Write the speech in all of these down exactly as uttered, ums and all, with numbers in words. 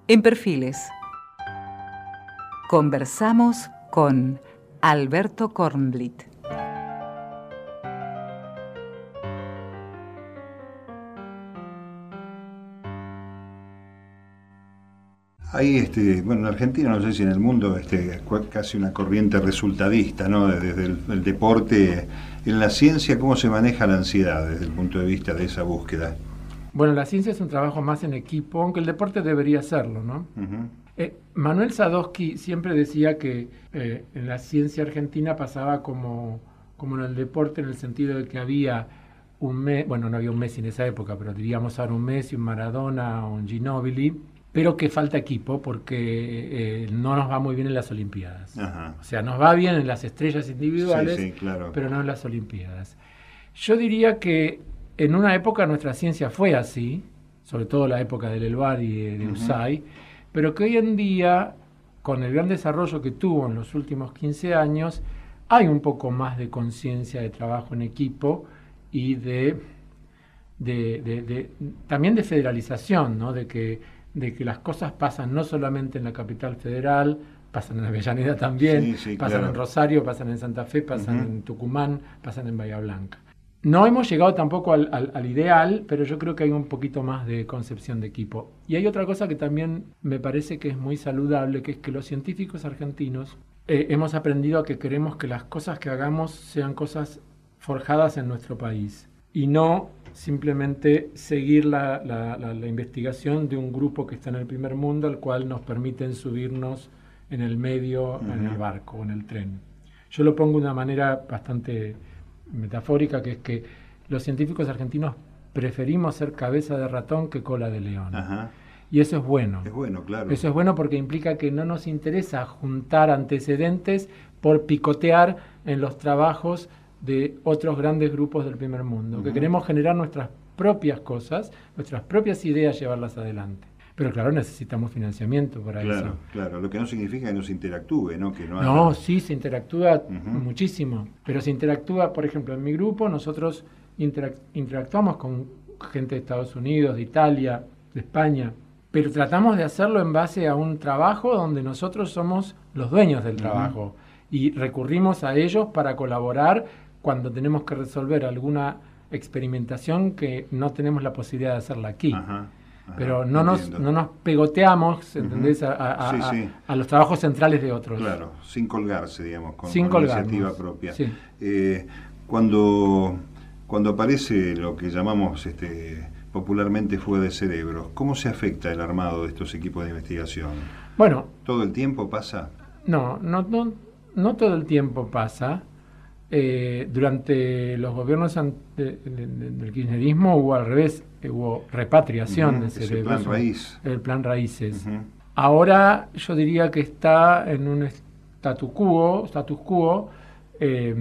En Perfiles, conversamos con Alberto Kornblit. Hay, este, bueno, en Argentina, no sé si en el mundo, este, casi una corriente resultadista, ¿no? Desde el, el deporte, en la ciencia, ¿cómo se maneja la ansiedad desde el punto de vista de esa búsqueda? Bueno, la ciencia es un trabajo más en equipo, aunque el deporte debería serlo, ¿no? Uh-huh. Eh, Manuel Sadowski siempre decía que eh, en la ciencia argentina pasaba como, como en el deporte, en el sentido de que había un Messi, bueno, no había un Messi en esa época, pero diríamos ahora un Messi, un Maradona, un Ginóbili, pero que falta equipo porque eh, no nos va muy bien en las Olimpiadas. Ajá. O sea, nos va bien en las estrellas individuales, sí, sí, claro, pero no en las Olimpiadas. Yo diría que en una época nuestra ciencia fue así, sobre todo la época del Elbar y de, de Usai, uh-huh. pero que hoy en día, con el gran desarrollo que tuvo en los últimos quince años, hay un poco más de conciencia de trabajo en equipo y de, de, de, de también de federalización, ¿no? De que de que las cosas pasan no solamente en la capital federal, pasan en Avellaneda también, sí, sí, pasan claro. en Rosario, pasan en Santa Fe, pasan uh-huh. en Tucumán, pasan en Bahía Blanca. No hemos llegado tampoco al, al, al ideal, pero yo creo que hay un poquito más de concepción de equipo. Y hay otra cosa que también me parece que es muy saludable, que es que los científicos argentinos eh, hemos aprendido a que queremos que las cosas que hagamos sean cosas forjadas en nuestro país y no simplemente seguir la, la, la, la investigación de un grupo que está en el primer mundo, al cual nos permiten subirnos en el medio, uh-huh. en el barco, en el tren. Yo lo pongo de una manera bastante metafórica, que es que los científicos argentinos preferimos ser cabeza de ratón que cola de león. Uh-huh. Y eso es bueno. Es bueno, claro. Eso es bueno porque implica que no nos interesa juntar antecedentes por picotear en los trabajos de otros grandes grupos del primer mundo, uh-huh. que queremos generar nuestras propias cosas, nuestras propias ideas, llevarlas adelante. Pero claro, necesitamos financiamiento para claro, eso. Claro, claro. Lo que no significa que no se interactúe, ¿no? Que no, no sí, se interactúa uh-huh. muchísimo. Pero se interactúa, por ejemplo, en mi grupo nosotros interac- interactuamos con gente de Estados Unidos, de Italia, de España, pero tratamos de hacerlo en base a un trabajo donde nosotros somos los dueños del uh-huh. trabajo y recurrimos a ellos para colaborar cuando tenemos que resolver alguna experimentación que no tenemos la posibilidad de hacerla aquí. Ajá, ajá, pero no nos, no nos pegoteamos, ¿entendés? Uh-huh. A, a, sí, a, sí. a los trabajos centrales de otros. Claro, sin colgarse, digamos, con, sin con iniciativa propia. Sí. Eh, cuando, cuando aparece lo que llamamos este, popularmente fuga de cerebros, ¿cómo se afecta el armado de estos equipos de investigación? Bueno, ¿todo el tiempo pasa? No, no, no, no todo el tiempo pasa. Eh, durante los gobiernos ante, de, de, de, del kirchnerismo hubo al revés, hubo repatriación uh-huh, de cerebros. El plan raíz. El plan raíces. Uh-huh. Ahora yo diría que está en un statu quo, status quo. Eh,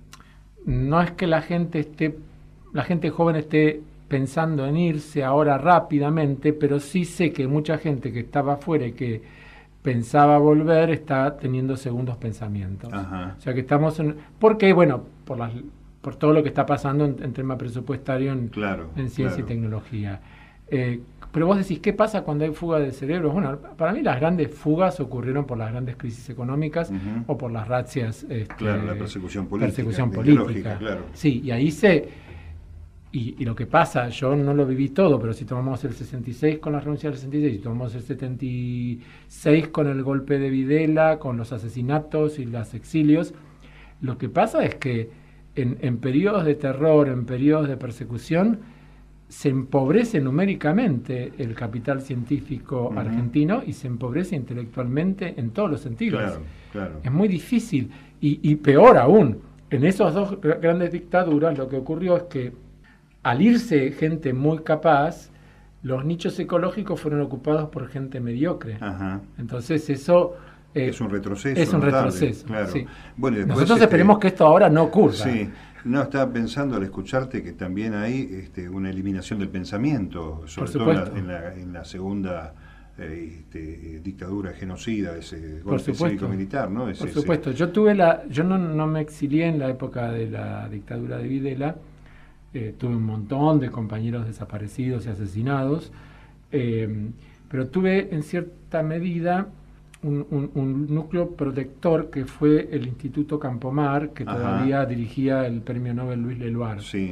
no es que la gente esté, la gente joven esté pensando en irse ahora rápidamente, pero sí sé que mucha gente que estaba afuera y que pensaba volver, está teniendo segundos pensamientos. Ajá. O sea que estamos en... ¿Por qué? Bueno, por, las, por todo lo que está pasando en, en tema presupuestario en, claro, en ciencia claro. y tecnología. Eh, pero vos decís, ¿qué pasa cuando hay fuga de cerebros? Bueno, para mí las grandes fugas ocurrieron por las grandes crisis económicas uh-huh. o por las razzias... Este, claro, la persecución política. Persecución política. Claro. Sí, y ahí se... Y, y lo que pasa, yo no lo viví todo, pero si tomamos el sesenta y seis con la renuncia del sesenta y seis, si tomamos el setenta y seis con el golpe de Videla, con los asesinatos y los exilios, lo que pasa es que en, en periodos de terror, en periodos de persecución, se empobrece numéricamente el capital científico uh-huh. argentino y se empobrece intelectualmente en todos los sentidos. Claro, claro. Es muy difícil. Y, y peor aún, en esas dos grandes dictaduras lo que ocurrió es que al irse gente muy capaz, los nichos ecológicos fueron ocupados por gente mediocre. Ajá. Entonces eso... Eh, es un retroceso. Es un notable, retroceso, claro. Sí. Bueno, después, nosotros este, esperemos que esto ahora no ocurra. Sí. No, estaba pensando al escucharte que también hay este, una eliminación del pensamiento, sobre todo en la, en, la, en la segunda eh, este, dictadura genocida, ese golpe cívico-militar, ¿no? Ese, Por supuesto. Ese... Yo tuve la... Yo no, no me exilié en la época de la dictadura de Videla. Eh, tuve un montón de compañeros desaparecidos y asesinados, eh, pero tuve en cierta medida un, un, un núcleo protector que fue el Instituto Campomar, que Ajá. todavía dirigía el premio Nobel Luis Leloir. Sí.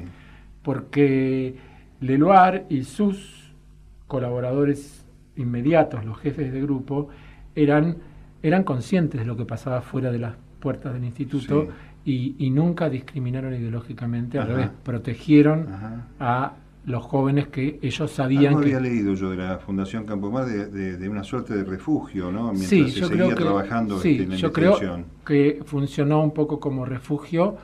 Porque Leloir y sus colaboradores inmediatos, los jefes de grupo, eran, eran conscientes de lo que pasaba fuera de las puertas del instituto sí. y, y nunca discriminaron ideológicamente, Ajá. al revés, protegieron Ajá. a los jóvenes que ellos sabían Algo que... había leído yo de la Fundación Campomar de, de, de una suerte de refugio, ¿no? Mientras sí, se yo seguía creo que, trabajando sí, este, en la yo investigación. creo que funcionó un poco como refugio.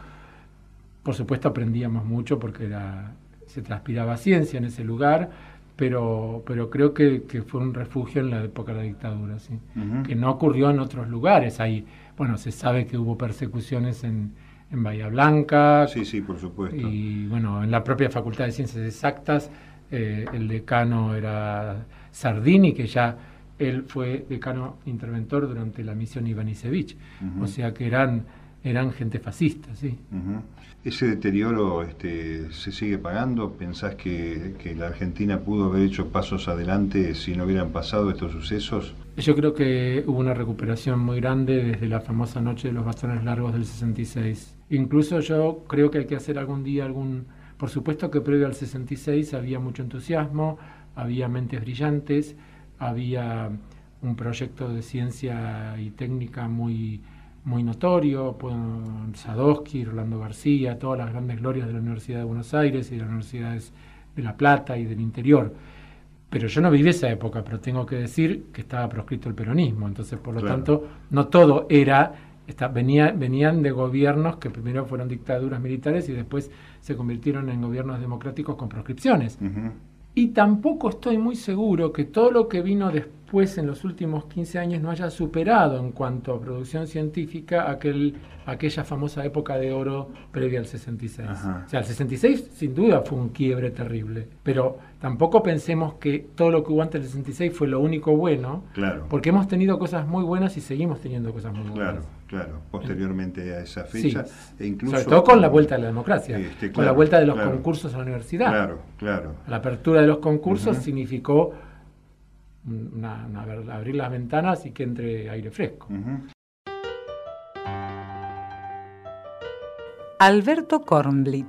Por supuesto aprendíamos mucho porque era, se transpiraba ciencia en ese lugar, pero, pero creo que, que fue un refugio en la época de la dictadura, ¿sí? Uh-huh. Que no ocurrió en otros lugares. Ahí, bueno, se sabe que hubo persecuciones en, en Bahía Blanca. Sí, sí, por supuesto. Y bueno, en la propia Facultad de Ciencias Exactas, eh, el decano era Sardini, que ya él fue decano interventor durante la misión Ivanišević. Uh-huh. O sea que eran, eran gente fascista, sí. Uh-huh. ¿Ese deterioro este, se sigue pagando? ¿Pensás que, que la Argentina pudo haber hecho pasos adelante si no hubieran pasado estos sucesos? Yo creo que hubo una recuperación muy grande desde la famosa noche de los bastones largos del sesenta y seis. Incluso yo creo que hay que hacer algún día algún... Por supuesto que previo al sesenta y seis había mucho entusiasmo, había mentes brillantes, había un proyecto de ciencia y técnica muy... muy notorio, pues, Sadowski, Rolando García, todas las grandes glorias de la Universidad de Buenos Aires y de las universidades de La Plata y del interior. Pero yo no viví esa época, pero tengo que decir que estaba proscrito el peronismo, entonces por lo claro. tanto no todo era, está, venía, venían de gobiernos que primero fueron dictaduras militares y después se convirtieron en gobiernos democráticos con proscripciones. Uh-huh. Y tampoco estoy muy seguro que todo lo que vino después en los últimos quince años no haya superado en cuanto a producción científica aquel, aquella famosa época de oro previa al sesenta y seis. Ajá. O sea, el sesenta y seis sin duda fue un quiebre terrible, pero tampoco pensemos que todo lo que hubo antes del sesenta y seis fue lo único bueno, claro. porque hemos tenido cosas muy buenas y seguimos teniendo cosas muy buenas. Claro, claro, posteriormente a esa fecha. Sí. E incluso, sobre todo con la vuelta de la democracia, este, claro, con la vuelta de los claro. concursos a la universidad. Claro, claro. La apertura de los concursos uh-huh. significó una, una, abrir las ventanas y que entre aire fresco. Uh-huh. Alberto Kornblit.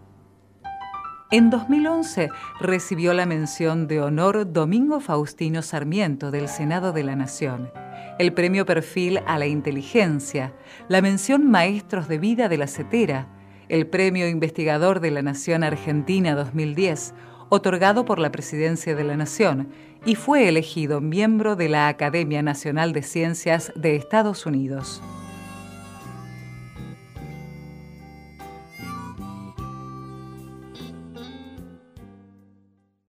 En dos mil once recibió la mención de honor Domingo Faustino Sarmiento del Senado de la Nación, el premio Perfil a la Inteligencia, la mención Maestros de Vida de la CETERA, el premio Investigador de la Nación Argentina dos mil diez, otorgado por la Presidencia de la Nación, y fue elegido miembro de la Academia Nacional de Ciencias de Estados Unidos.